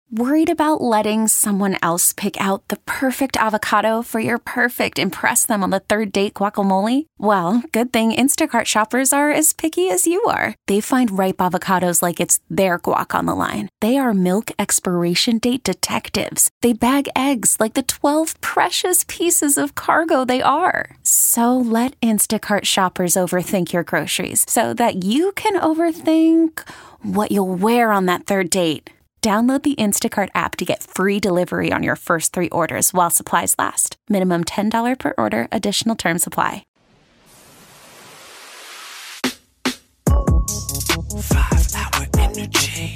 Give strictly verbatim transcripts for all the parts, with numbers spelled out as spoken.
Worried about letting someone else pick out the perfect avocado for your perfect impress them on the third date guacamole? Well, good thing Instacart shoppers are as picky as you are. They find ripe avocados like it's their guac on the line. They are milk expiration date detectives. They bag eggs like the twelve precious pieces of cargo they are. So let Instacart shoppers overthink your groceries so that you can overthink what you'll wear on that third date. Download the Instacart app to get free delivery on your first three orders while supplies last. Minimum ten dollars per order. Additional terms apply. Five-hour energy.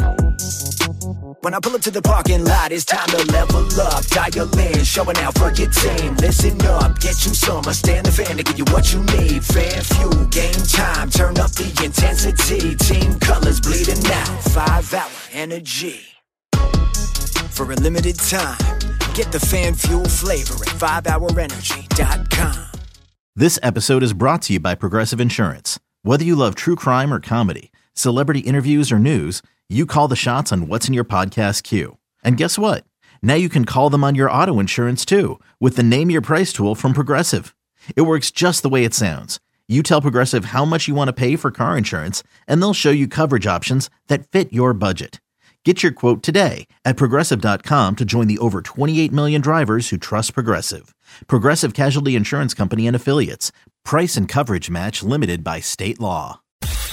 When I pull up to the parking lot, it's time to level up. Dial in, showing out for your team. Listen up, get you some. I stand the fan to give you what you need. Fan fuel, game time. Turn up the intensity. Team colors bleeding out. Five-hour energy. For a limited time, get the fan fuel flavor at five hour energy dot com. This episode is brought to you by Progressive Insurance. Whether you love true crime or comedy, celebrity interviews or news, you call the shots on what's in your podcast queue. And guess what? Now you can call them on your auto insurance too with the Name Your Price tool from Progressive. It works just the way it sounds. You tell Progressive how much you want to pay for car insurance, and they'll show you coverage options that fit your budget. Get your quote today at Progressive dot com to join the over twenty-eight million drivers who trust Progressive. Progressive Casualty Insurance Company and Affiliates. Price and coverage match limited by state law.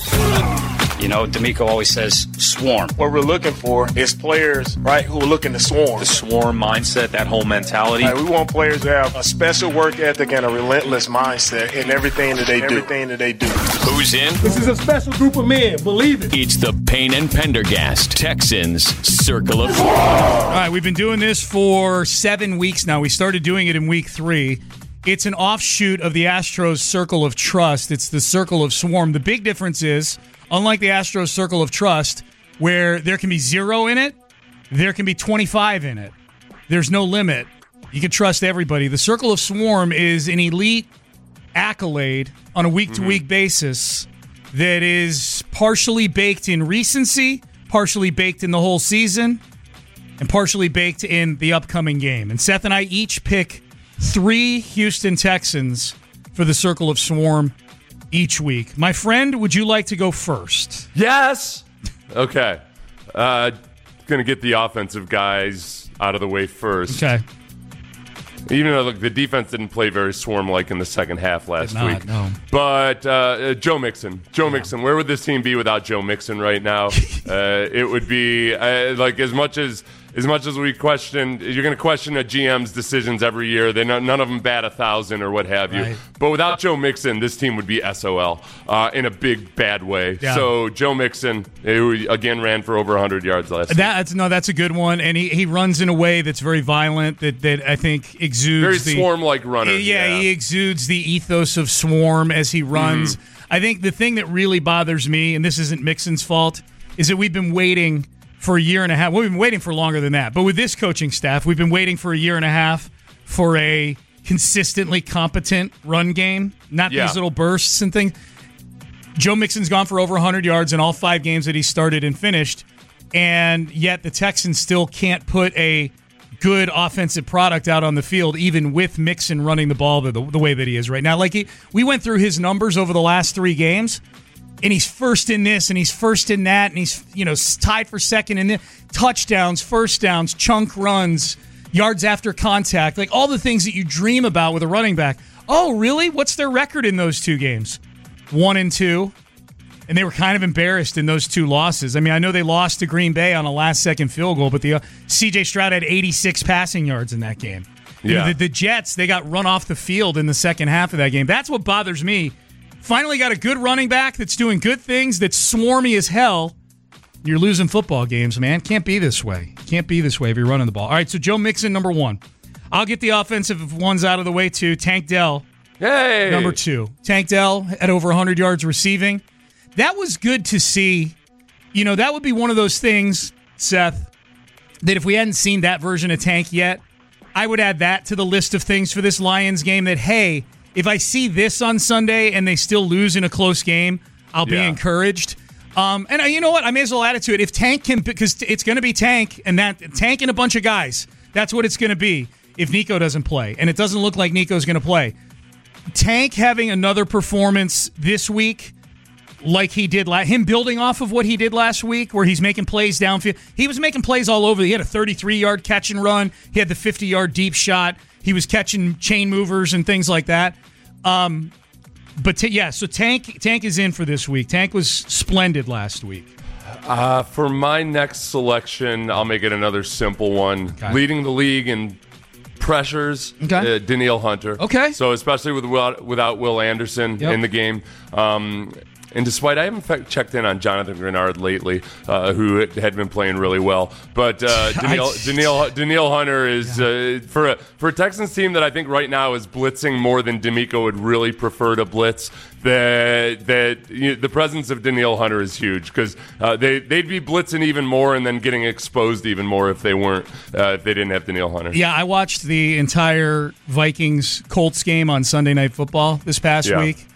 You know, D'Amico always says swarm. What we're looking for is players, right, who are looking to swarm. The swarm mindset, that whole mentality. Right, we want players to have a special work ethic and a relentless mindset in everything that they do. Everything that they do. Who's in? This is a special group of men, believe it. It's the Payne and Pendergast Texans Circle of Swarm. All right, we've been doing this for seven weeks now. We started doing it in week three. It's an offshoot of the Astros Circle of Trust. It's the Circle of Swarm. The big difference is, unlike the Astros Circle of Trust, where there can be zero in it, there can be twenty-five in it. There's no limit. You can trust everybody. The Circle of Swarm is an elite accolade on a week-to-week mm-hmm. basis that is partially baked in recency, partially baked in the whole season, and partially baked in the upcoming game. And Seth and I each pick three Houston Texans for the Circle of Swarm each week. My friend, would you like to go first? Yes. Okay. Uh, going to get the offensive guys out of the way first. Okay. Even though look, the defense didn't play very swarm-like in the second half last not, week. No. But uh, Joe Mixon. Joe yeah. Mixon. Where would this team be without Joe Mixon right now? uh, it would be uh, like as much as as much as we question, you're going to question a G M's decisions every year. They none of them bat a thousand or what have you. Right. But without Joe Mixon, this team would be S O L uh, in a big bad way. Yeah. So Joe Mixon, who again ran for over one hundred yards last week. That's no, that's a good one, and he, he runs in a way that's very violent. That that I think exudes very the, swarm-like runner. Yeah, yeah, he exudes the ethos of swarm as he runs. Mm-hmm. I think the thing that really bothers me, and this isn't Mixon's fault, is that we've been waiting for a year and a half. Well, we've been waiting for longer than that. But with this coaching staff, we've been waiting for a year and a half for a consistently competent run game, not yeah. these little bursts and things. Joe Mixon's gone for over one hundred yards in all five games that he started and finished, and yet the Texans still can't put a good offensive product out on the field, even with Mixon running the ball the, the way that he is right now. Like he, we went through his numbers over the last three games, and he's first in this, and he's first in that, and he's you know tied for second in this. Touchdowns, first downs, chunk runs, yards after contact, like all the things that you dream about with a running back. Oh, really? What's their record in those two games? One and two. And they were kind of embarrassed in those two losses. I mean, I know they lost to Green Bay on a last-second field goal, but the uh, C J Stroud had eighty-six passing yards in that game. Yeah. You know, the, the Jets, they got run off the field in the second half of that game. That's what bothers me. Finally got a good running back that's doing good things, that's swarmy as hell. You're losing football games, man. Can't be this way. Can't be this way if you're running the ball. All right, so Joe Mixon, number one. I'll get the offensive ones out of the way, too. Tank Dell, hey, number two. Tank Dell at over one hundred yards receiving. That was good to see. You know, that would be one of those things, Seth, that if we hadn't seen that version of Tank yet, I would add that to the list of things for this Lions game that, hey, if I see this on Sunday and they still lose in a close game, I'll be yeah. encouraged. Um, and uh, you know what? I may as well add it to it. If Tank can, because it's going to be Tank and that Tank and a bunch of guys. That's what it's going to be if Nico doesn't play. And it doesn't look like Nico's going to play. Tank having another performance this week like he did last, him building off of what he did last week where he's making plays downfield. He was making plays all over. He had a thirty-three-yard catch and run. He had the fifty-yard deep shot. He was catching chain movers and things like that. Um, but t- yeah, so Tank Tank is in for this week. Tank was splendid last week. Uh, for my next selection, I'll make it another simple one. Okay. Leading the league in pressures, okay. uh, Danielle Hunter. Okay. So especially with without Will Anderson yep. in the game. Um, And despite, I haven't checked in on Jonathan Grenard lately, uh, who had been playing really well. But uh, Danielle, Danielle, Danielle Hunter is, uh, for, a, for a Texans team that I think right now is blitzing more than D'Amico would really prefer to blitz, that, that you know, the presence of Danielle Hunter is huge because uh, they, they'd be blitzing even more and then getting exposed even more if they weren't, uh, if they didn't have Danielle Hunter. Yeah, I watched the entire Vikings-Colts game on Sunday Night Football this past yeah. week.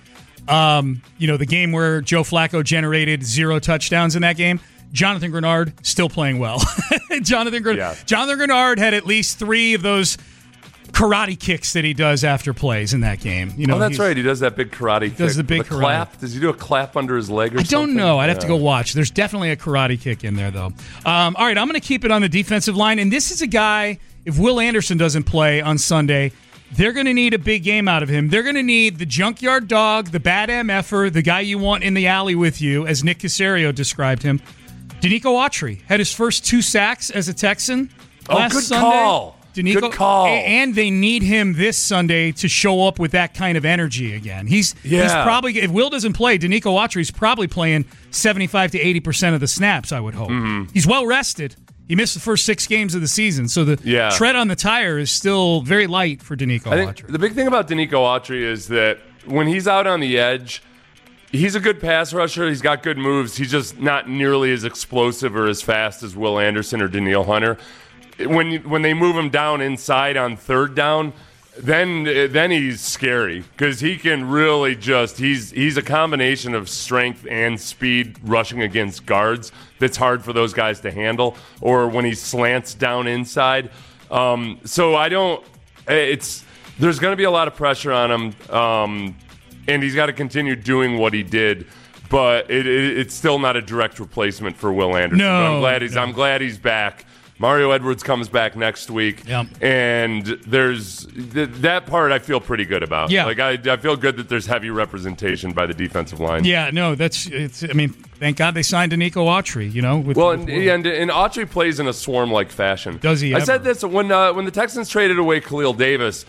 Um, you know, the game where Joe Flacco generated zero touchdowns in that game. Jonathan Grenard still playing well. Jonathan, Gren- yeah. Jonathan Grenard had at least three of those karate kicks that he does after plays in that game. You know, oh, that's right. He does that big karate kick. Does the big karate. clap? Does he do a clap under his leg or I something? don't know. I'd have yeah. to go watch. There's definitely a karate kick in there, though. Um, all right, I'm going to keep it on the defensive line. And this is a guy, if Will Anderson doesn't play on Sunday, they're going to need a big game out of him. They're going to need the junkyard dog, the bad M F-er, the guy you want in the alley with you, as Nick Caserio described him. Danico Autry had his first two sacks as a Texan last oh, good Sunday. Call. Danico, good call. And they need him this Sunday to show up with that kind of energy again. He's yeah. he's probably, if Will doesn't play, Danico Autry's probably playing seventy-five to eighty percent of the snaps, I would hope. Mm-hmm. He's well rested. He missed the first six games of the season, so the yeah. tread on the tire is still very light for Danico I think Autry. The big thing about Danico Autry is that when he's out on the edge, he's a good pass rusher. He's got good moves. He's just not nearly as explosive or as fast as Will Anderson or Danielle Hunter. When when they move him down inside on third down, then then he's scary because he can really just he's he's a combination of strength and speed rushing against guards that's hard for those guys to handle, or when he slants down inside. Um, so I don't it's there's going to be a lot of pressure on him, um, and he's got to continue doing what he did, but it, it, it's still not a direct replacement for Will Anderson. No, but I'm glad he's no. I'm glad he's back. Mario Edwards comes back next week, yep. and there's th- that part I feel pretty good about. Yeah. Like I, I feel good that there's heavy representation by the defensive line. Yeah, no, that's it's. I mean, thank God they signed Danico Autry. You know, with, well, with and, and and Autry plays in a swarm-like fashion. Does he? I ever? said this when uh, when the Texans traded away Khalil Davis.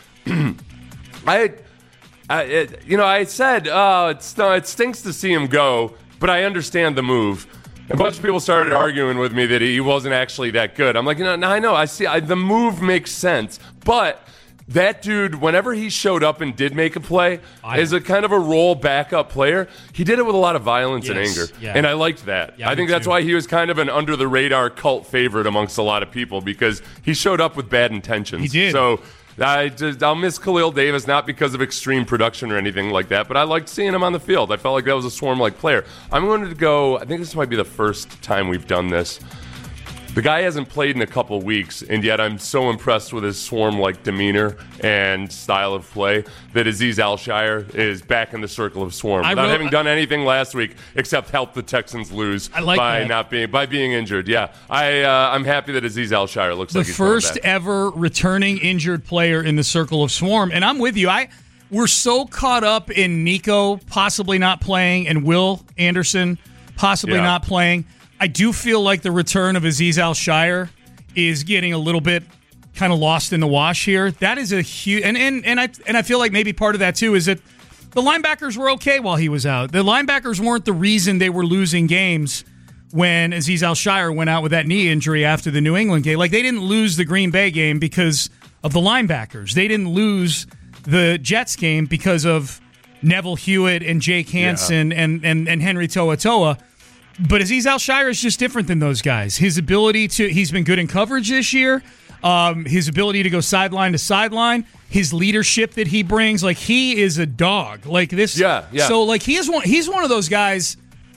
I, I it, you know, I said, oh, it's it stinks to see him go, but I understand the move. A bunch of people started arguing with me that he wasn't actually that good. I'm like, you know, no, I know. I see. I, the move makes sense. But that dude, whenever he showed up and did make a play, I as a kind of a role backup player, he did it with a lot of violence yes, and anger. yeah. And I liked that. Yeah, I think that's too. why he was kind of an under-the-radar cult favorite amongst a lot of people, because he showed up with bad intentions. He did. So I just, I'll miss Khalil Davis, not because of extreme production or anything like that, but I liked seeing him on the field. I felt like that was a swarm-like player. I'm going to go, I think this might be the first time we've done this. The guy hasn't played in a couple weeks, and yet I'm so impressed with his swarm-like demeanor and style of play that Azeez Al-Shaair is back in the circle of swarm I without wrote, having done anything last week except help the Texans lose I like by that. not being by being injured. Yeah, I uh, I'm happy that Azeez Al-Shaair looks the like he's coming first back. ever returning injured player in the circle of swarm, and I'm with you. I we're so caught up in Nico possibly not playing and Will Anderson possibly Yeah. not playing. I do feel like the return of Azeez Al-Shaair is getting a little bit kind of lost in the wash here. That is a huge, and, and and I and I feel like maybe part of that too is that the linebackers were okay while he was out. The linebackers weren't the reason they were losing games when Azeez Al-Shaair went out with that knee injury after the New England game. Like, they didn't lose the Green Bay game because of the linebackers. They didn't lose the Jets game because of Neville Hewitt and Jake Hansen yeah. and, and and Henry To'oTo'o. But Azeez Al-Shaair is just different than those guys. His ability to, he's been good in coverage this year. Um, his ability to go sideline to sideline, his leadership that he brings, like, he is a dog. Like this, yeah, yeah. So like he is one, he's one of those guys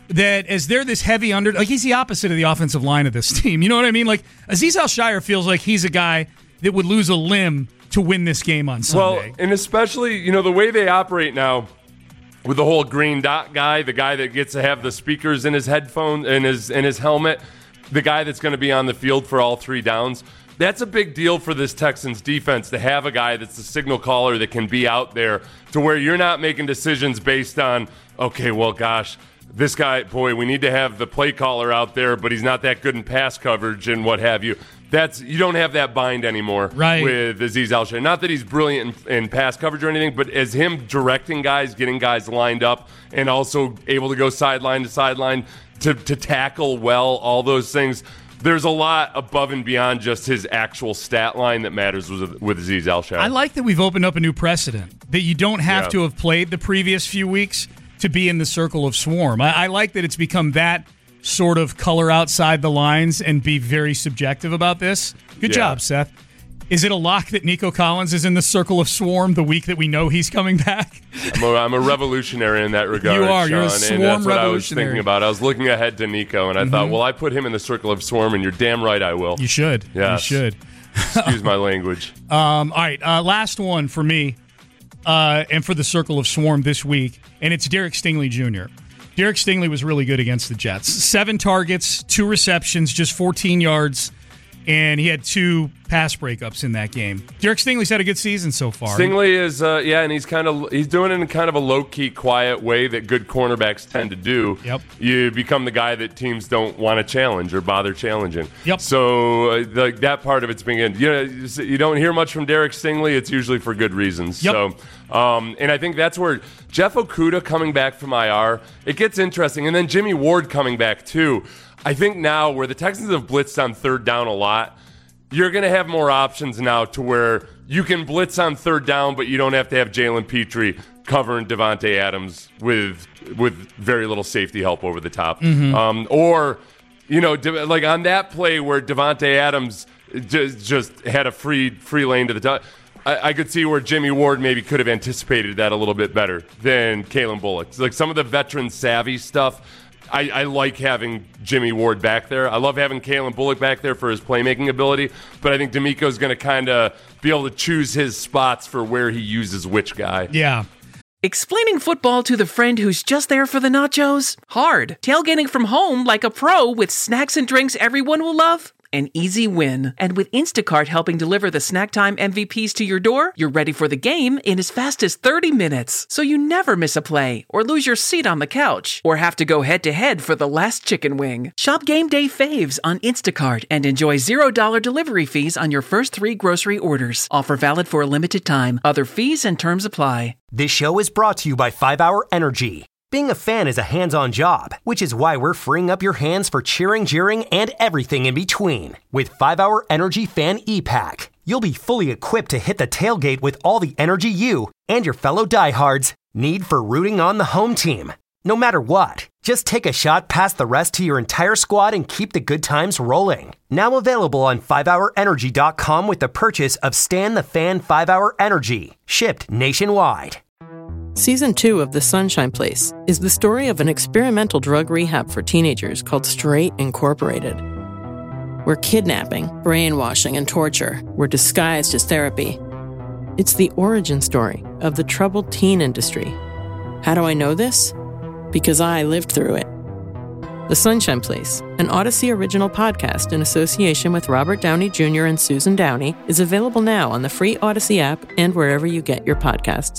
that as they're this heavy under, like he's the opposite of the offensive line of this team. You know what I mean? Like Azeez Al-Shaair feels like he's a guy that would lose a limb to win this game on Sunday. Well, and especially, you know, the way they operate now with the whole green dot guy, the guy that gets to have the speakers in his headphone, in his in his helmet, the guy that's going to be on the field for all three downs. That's a big deal for this Texans defense to have a guy that's the signal caller that can be out there to where you're not making decisions based on, okay, well, gosh, this guy, boy, we need to have the play caller out there, but he's not that good in pass coverage and what have you. That's you don't have that bind anymore right. with Azeez Al-Shaair. Not that he's brilliant in, in pass coverage or anything, but as him directing guys, getting guys lined up, and also able to go sideline to sideline to, to tackle well, all those things. There's a lot above and beyond just his actual stat line that matters with, with Azeez Al-Shaair. I like that we've opened up a new precedent, that you don't have yeah. to have played the previous few weeks to be in the circle of swarm. I, I like that it's become that sort of color outside the lines and be very subjective about this. Good yeah. job, Seth. Is it a lock that Nico Collins is in the circle of swarm the week that we know he's coming back? I'm a, I'm a revolutionary in that regard, You are. Sean, You're a swarm and that's what I was revolutionary. thinking about. I was looking ahead to Nico, and I mm-hmm. thought, well, I put him in the circle of swarm, and you're damn right I will. You should. Yes. You should. Excuse my language. Um, all right, uh, last one for me uh, and for the circle of swarm this week, and it's Derek Stingley Junior Derek Stingley was really good against the Jets. Seven targets, two receptions, just fourteen yards, and he had two pass breakups in that game. Derek Stingley's had a good season so far. Stingley is, uh, yeah, and he's kind of he's doing it in kind of a low-key, quiet way that good cornerbacks tend to do. Yep. You become the guy that teams don't want to challenge or bother challenging. Yep. So uh, the, that part of it's being in. You know, you don't hear much from Derek Stingley. It's usually for good reasons. Yep. So, um, and I think that's where Jeff Okudah coming back from I R, it gets interesting, and then Jimmy Ward coming back too. I think now where the Texans have blitzed on third down a lot, you're going to have more options now to where you can blitz on third down, but you don't have to have Jalen Petrie covering Devontae Adams with with very little safety help over the top. Mm-hmm. Um, or, you know, like on that play where Devontae Adams just, just had a free free lane to the top, I, I could see where Jimmy Ward maybe could have anticipated that a little bit better than Kalen Bullock. Like some of the veteran savvy stuff, I, I like having Jimmy Ward back there. I love having Kalen Bullock back there for his playmaking ability, but I think DeMeco's going to kind of be able to choose his spots for where he uses which guy. Yeah. Explaining football to the friend who's just there for the nachos? Hard. Tailgating from home like a pro with snacks and drinks everyone will love? An easy win. And with Instacart helping deliver the snack time M V Ps to your door, you're ready for the game in as fast as thirty minutes. So you never miss a play, or lose your seat on the couch, or have to go head-to-head for the last chicken wing. Shop Game Day Faves on Instacart and enjoy zero dollars delivery fees on your first three grocery orders. Offer valid for a limited time. Other fees and terms apply. This show is brought to you by five hour Energy. Being a fan is a hands-on job, which is why we're freeing up your hands for cheering, jeering, and everything in between. With five hour Energy Fan E-Pack, you'll be fully equipped to hit the tailgate with all the energy you and your fellow diehards need for rooting on the home team. No matter what, just take a shot past the rest to your entire squad and keep the good times rolling. Now available on five hour energy dot com with the purchase of Stan the Fan five hour Energy, shipped nationwide. Season two of The Sunshine Place is the story of an experimental drug rehab for teenagers called Straight Incorporated, where kidnapping, brainwashing, and torture were disguised as therapy. It's the origin story of the troubled teen industry. How do I know this? Because I lived through it. The Sunshine Place, an Odyssey original podcast in association with Robert Downey Junior and Susan Downey, is available now on the free Odyssey app and wherever you get your podcasts.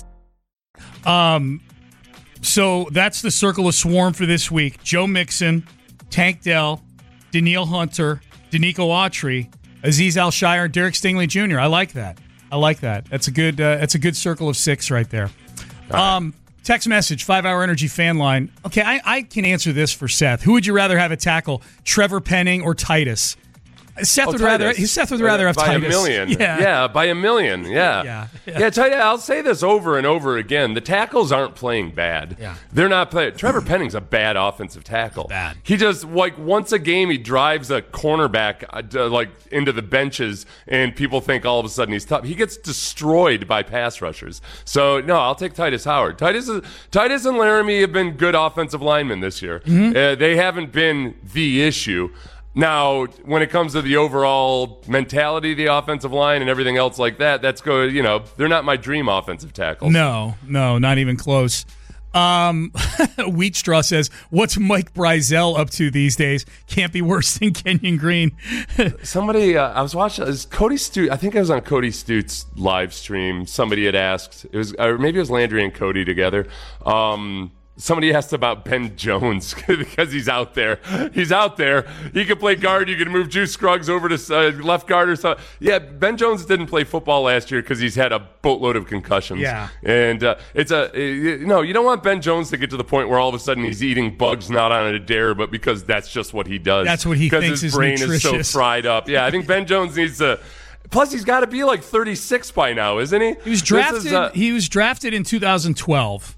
Um, so that's the circle of swarm for this week. Joe Mixon, Tank Dell, Danielle Hunter, Danico Autry, Azeez Al-Shaair, Derek Stingley Junior I like that. I like that. That's a good. Uh, that's a good circle of six right there. Right. Um, text message five hour Energy fan line. Okay, I, I can answer this for Seth. Who would you rather have a tackle, Trevor Penning or Titus? Seth oh, would rather. Titus. Seth would rather have by Titus. a million. Yeah. yeah, by a million. Yeah, yeah. Yeah. yeah tell you, I'll say this over and over again: the tackles aren't playing bad. Yeah, they're not playing. Trevor Penning's a bad offensive tackle. Bad. He just like once a game he drives a cornerback uh, like into the benches, and people think all of a sudden he's tough. He gets destroyed by pass rushers. So no, I'll take Titus Howard. Titus is, Titus and Laramie have been good offensive linemen this year. Mm-hmm. Uh, they haven't been the issue. Now, when it comes to the overall mentality of the offensive line and everything else like that, that's go. You know, they're not my dream offensive tackles. No, no, not even close. Um, Wheatstraw says, "What's Mike Brizell up to these days? Can't be worse than Kenyon Green." Somebody, uh, I was watching. It was Cody Stute. I think I was on Cody Stute's live stream. Somebody had asked. It was, or maybe it was Landry and Cody together. Um, Somebody asked about Ben Jones because he's out there. He's out there. He can play guard. You can move Juice Scruggs over to uh, left guard or something. Yeah, Ben Jones didn't play football last year because he's had a boatload of concussions. Yeah. And uh, it's a, you know, you don't want Ben Jones to get to the point where all of a sudden he's eating bugs not on a dare, but because that's just what he does. That's what he thinks Because his is brain nutritious. is so fried up. Yeah, I think Ben Jones needs to. Plus, he's got to be like thirty-six by now, isn't he? He was drafted. Is, uh, he was drafted in two thousand twelve.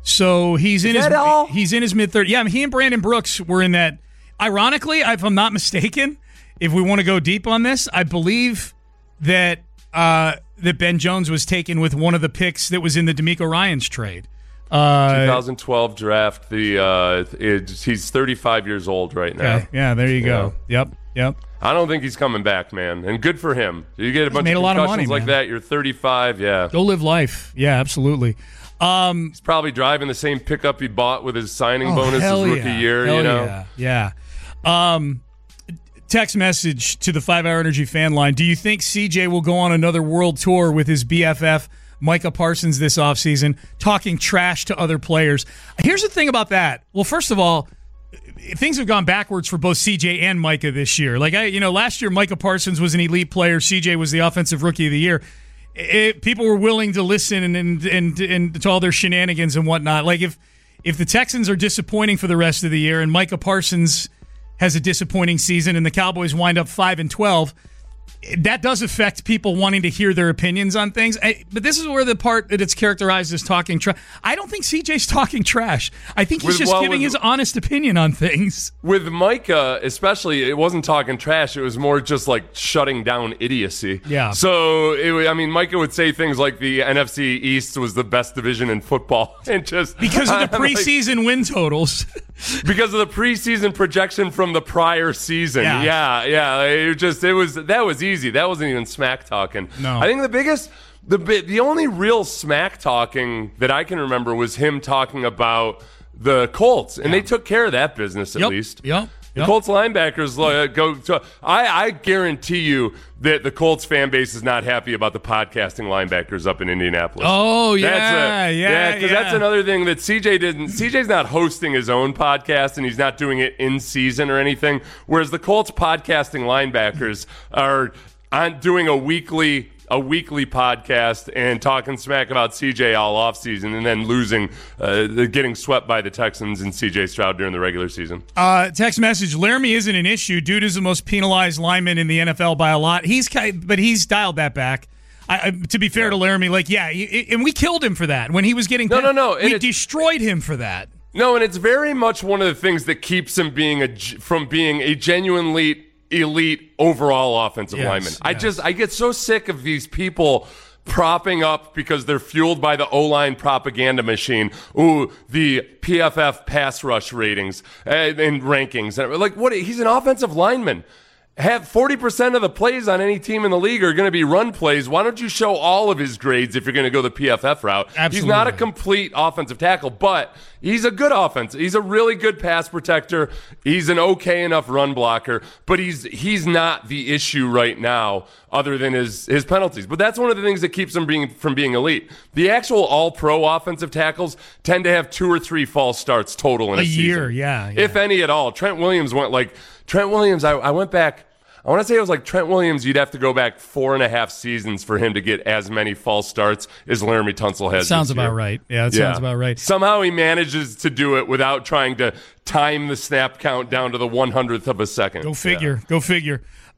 So he's in Is his that all? he's in his mid thirties. Yeah, I mean, he and Brandon Brooks were in that. Ironically, if I'm not mistaken, if we want to go deep on this, I believe that uh, that Ben Jones was taken with one of the picks that was in the D'Amico Ryans trade. Uh, twenty twelve draft. The uh, it, he's thirty-five years old right now. Okay. Yeah, there you go. Yeah. Yep, yep. I don't think he's coming back, man. And good for him. You get a He's bunch made of a lot of concussions money, like man. that. You're thirty-five. Yeah. Go live life. Yeah, absolutely. Um, he's probably driving the same pickup he bought with his signing oh, bonus his hell rookie yeah. year. Hell you know. Yeah. yeah. Um, text message to the five hour Energy fan line. Do you think C J will go on another world tour with his B F F Micah Parsons this offseason, talking trash to other players? Here's the thing about that. Well, first of all, things have gone backwards for both C J and Micah this year. Like, I, you know, last year Micah Parsons was an elite player. C J was the offensive rookie of the year. It, people were willing to listen and, and and and to all their shenanigans and whatnot. Like, if if the Texans are disappointing for the rest of the year and Micah Parsons has a disappointing season and the Cowboys wind up five and twelve, that does affect people wanting to hear their opinions on things. I, but this is where the part that it's characterized as talking trash. I don't think C J's talking trash. I think he's With- just well, giving with- his honest opinion on things. With Micah, especially, it wasn't talking trash. It was more just like shutting down idiocy. Yeah. So, it, wa- I mean, Micah would say things like the N F C East was the best division in football, and just Because of the I'm like- preseason win totals. because of the preseason projection from the prior season. Yeah. Yeah, yeah. It just it was that was easy. That wasn't even smack talking. No. I think the biggest the bi- the only real smack talking that I can remember was him talking about the Colts, and they took care of that business at Yep. least. Yep. The Yep. Colts linebackers uh, go to. I, I guarantee you that the Colts fan base is not happy about the podcasting linebackers up in Indianapolis. Oh, yeah, That's a, yeah, because yeah. that's another thing that C J didn't. C J's not hosting his own podcast, and he's not doing it in season or anything. Whereas the Colts podcasting linebackers are on doing a weekly. A weekly podcast and talking smack about C J all offseason and then losing, uh, getting swept by the Texans and C J Stroud during the regular season. Uh, text message: Laramie isn't an issue. Dude is the most penalized lineman in the N F L by a lot. He's ki- but he's dialed that back. I, I, to be fair Yeah. to Laramie, like yeah, he, and we killed him for that when he was getting. No, no, no, and We it's- destroyed him for that. No, and it's very much one of the things that keeps him being a g- from being a genuinely elite overall offensive Yes, lineman. I yes. just I get so sick of these people propping up because they're fueled by the O-line propaganda machine. Ooh, the P F F pass rush ratings and, and rankings. Like, what? He's an offensive lineman. Have forty percent of the plays on any team in the league are going to be run plays. Why don't you show all of his grades if you're going to go the P F F route? Absolutely. He's not a complete offensive tackle, but he's a good offense. He's a really good pass protector. He's an okay enough run blocker, but he's he's not the issue right now other than his, his penalties. But that's one of the things that keeps him being from being elite. The actual all-pro offensive tackles tend to have two or three false starts total in a, A season. year, yeah, yeah. If any at all. Trent Williams went like Trent Williams, I, I went back I want to say it was like Trent Williams, you'd have to go back four and a half seasons for him to get as many false starts as Laramie Tunsil has. Sounds this about year. right. Yeah, it sounds about right. Somehow he manages to do it without trying to time the snap count down to the one hundredth of a second. Go figure. Yeah. Go figure.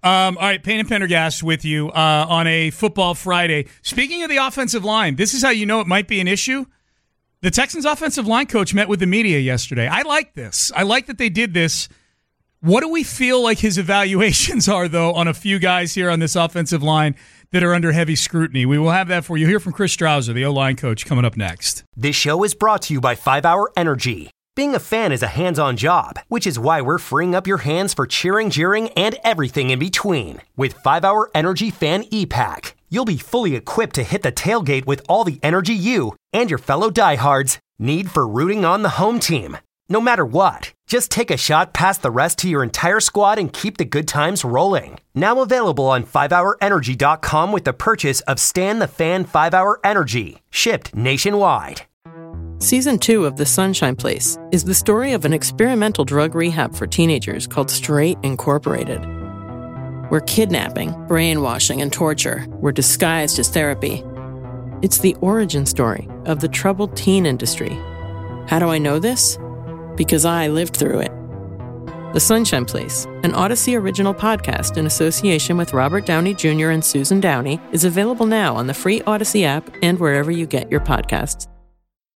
Um, all right, Payne and Pendergast with you uh, on a Football Friday. Speaking of the offensive line, this is how you know it might be an issue. The Texans offensive line coach met with the media yesterday. I like this. I like that they did this. What do we feel like his evaluations are, though, on a few guys here on this offensive line that are under heavy scrutiny? We will have that for you. Hear from Chris Strouser, the O-line coach, coming up next. This show is brought to you by five hour Energy. Being a fan is a hands-on job, which is why we're freeing up your hands for cheering, jeering, and everything in between. With five hour Energy Fan E-Pack, you'll be fully equipped to hit the tailgate with all the energy you and your fellow diehards need for rooting on the home team. No matter what, just take a shot past the rest to your entire squad and keep the good times rolling. Now available on five hour energy dot com with the purchase of Stan the Fan five hour Energy, shipped nationwide. Season two of The Sunshine Place is the story of an experimental drug rehab for teenagers called Straight Incorporated, where kidnapping, brainwashing, and torture were disguised as therapy. It's the origin story of the troubled teen industry. How do I know this? Because I lived through it. The Sunshine Place, an Odyssey original podcast in association with Robert Downey Junior and Susan Downey, is available now on the free Odyssey app and wherever you get your podcasts.